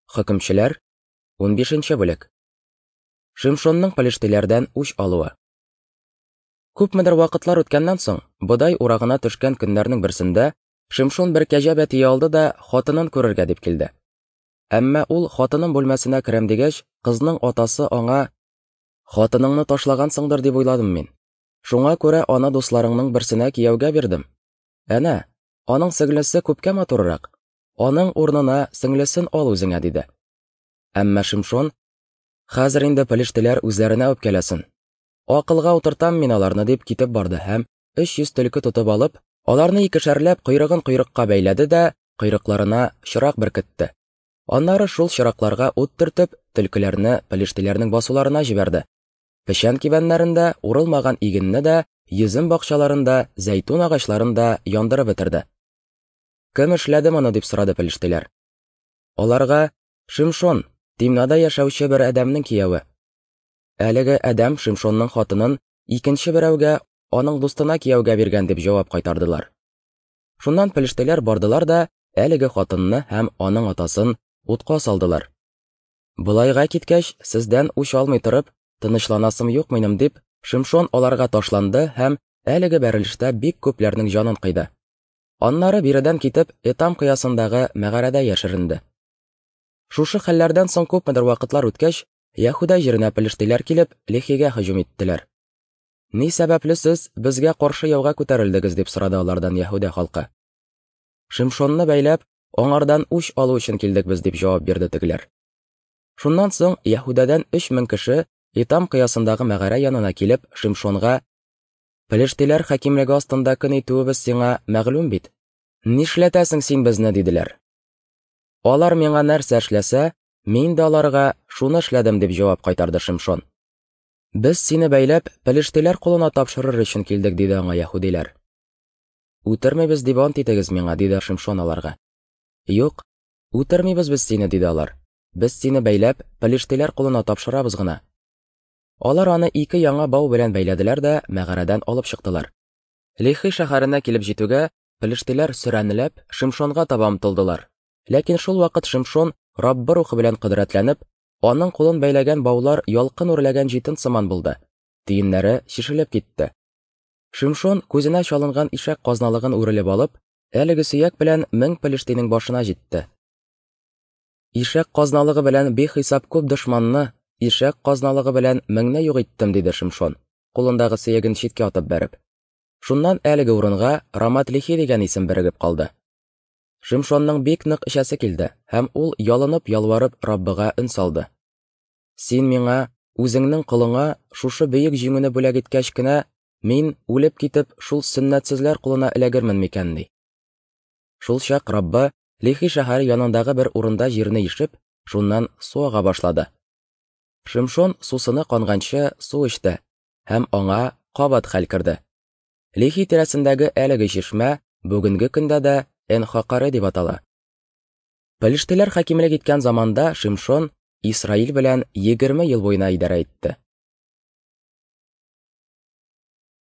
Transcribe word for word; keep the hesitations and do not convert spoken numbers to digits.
Хөкемчеләр ун бишенче бүлек. Шимшонның пәлештиләрдән үч алуы. Күпмедер вакытлар үткәннән соң, бодай урагына төшкән көннәрнең берсендә Шимшон бер кәҗә бәтие алды да хатынын күрергә дип килде. Әмма ул хатының бүлмәсенә керәм дигәч, кызның атасы аңа: "Хатыныңны ташлагансыңдыр дип уйладым мин. Шуңа күрә аны дусларыңның берсенә кияүгә бирдем. Әнә, аның сеңлесе күпкә матуррак. Аның урынына сеңлесен ал үзеңә", диде. Әмма Шимшон: "Хәзер инде пәлештиләр үзләренә үпкәләсен. Акылга утыртам мин аларны", дип китеп барды һәм өч йөз төлке тотып алып, аларны икешәрләп койрыгын койрыкка бәйләде дә койрыкларына чырак беркетте. Аннары шул чыракларга ут төртеп, төлкеләрне пәлештиләрнең басуларына җибәрде. Печән кибәннәрендә урылмаган игенне дә, йөзем бакчаларында, зәйтүн агачларын да яндырып бетерде. "Кем эшләде моны?" дип сорады пәлештиләр. Аларга: "Шимшон, Тимнада яшәүче бер адәмнең кияве". Әлеге адәм Шимшонның хатынын икенче берәүгә, аның дустына кияүгә биргән дип җавап кайтардылар. Шуннан пәлештиләр бардылар да әлеге хатынны һәм аның атасын утка салдылар. "Болайга киткәч, сездән үч алмый торып, тынычланасым юк минем", дип Шимшон аларга ташланды һәм әлеге бәрелештә бик күпләрнең җанын кыйды. Аннары биредән китеп, Этам кыясындагы мәгарәдә яшеренде. Шушы хәлләрдән соң күпмедер вакытлар үткәч, Яһүдә җиренә пәлештиләр килеп, Лехигә һөҗүм иттеләр. "Ни сәбәпле сез безгә каршы яуга күтәрелдегез?" дип сорады алардан Яһүдә халкы. "Шимшонны бәйләп, аңардан үч алу өчен килдек без", дип җавап бирде тегеләр. Шуннан соң Яһүдәдән өч мең кеше Этам кыясындагы мәгарә янына килеп, Шимшонга: "Пәлештиләр хакимлеге астында көн итүебез сиңа мәгълүм бит. Нишләтәсең син безне?" диделәр. "Алар миңа нәрсә эшләсә, мин дә аларга шуны эшләдем", дип җавап кайтарды Шимшон. "Без сине бәйләп, пәлештиләр кулына тапшырыр өчен килдек", диде аңа яһүдиләр. "Үтермибез дип ант итегез миңа", диде Шимшон аларга. "Юк, үтермибез без сине", диде алар. "Без сине бәйләп, пәлештиләр кулына тапшырабыз гына". Алар аны ике яңа бау белән бәйләделәр дә мәгарәдән алып чыктылар. Лехи шәһәренә килеп җитүгә, пәлештиләр сөрәнләп Шимшонга таба омтылдылар. Ләкин шул вакыт Шимшон Раббы рухы белән кодрәтләнеп, аның кулын бәйләгән баулар ялкын үрләгән җитен сыман булды. Тиеннәре шишелеп китте. Шимшон күзенә чалынган ишәк казналыгын үрелеп алып, әлеге сөяк белән мең пәлештинең башына җитте. "Ишәк казналыгы белән бихисап күп дошманны, ишәк казналыгы белән меңне юк иттем", диде Шимшон, кулындагы сөяген читкә атып бәреп. Шуннан әлеге урынга Рамат-Лехи дигән исем берегеп калды. Шимшонның бик нык эчәсе килде һәм ул ялынып-ялварып Раббыга өн салды. "Син миңа, үзеңнең кылыңа шушы бөек җиңүне бүләк иткәч кенә, мин, үлеп китеп, шул сөннәтсезләр кулына эләгермен микән?" ди. Шул чак Раббы Лехи шәһәре янындагы бер урында җирне ишеп, шуннан су ага башлады. Шимшон сусыны канганчы су эчте һәм аңа кабат хәл керде. Лехи тирәсендәге әлеге чишмә бүгенге көндә дә Эн-Хакары дип атала. Пәлештиләр хакимлек иткән заманда Шимшон Исраил белән егерме ел буена идарә итте.